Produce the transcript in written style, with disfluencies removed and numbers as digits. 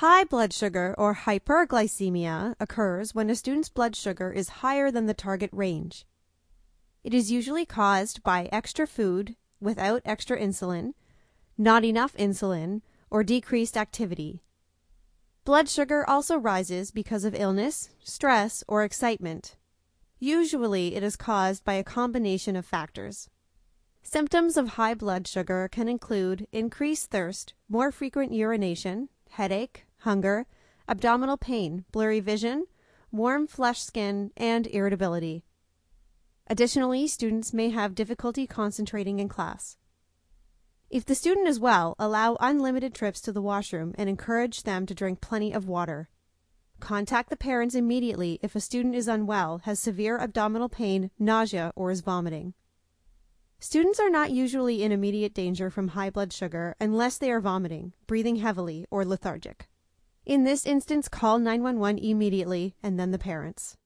High blood sugar or hyperglycemia occurs when a student's blood sugar is higher than the target range. It is usually caused by extra food without extra insulin, not enough insulin, or decreased activity. Blood sugar also rises because of illness, stress, or excitement. Usually it is caused by a combination of factors. Symptoms of high blood sugar can include increased thirst, more frequent urination, headache, hunger, abdominal pain, blurry vision, warm flesh skin, and irritability. Additionally, students may have difficulty concentrating in class. If the student is well, allow unlimited trips to the washroom and encourage them to drink plenty of water. Contact the parents immediately if a student is unwell, has severe abdominal pain, nausea, or is vomiting. Students are not usually in immediate danger from high blood sugar unless they are vomiting, breathing heavily, or lethargic. In this instance, call 911 immediately and then the parents.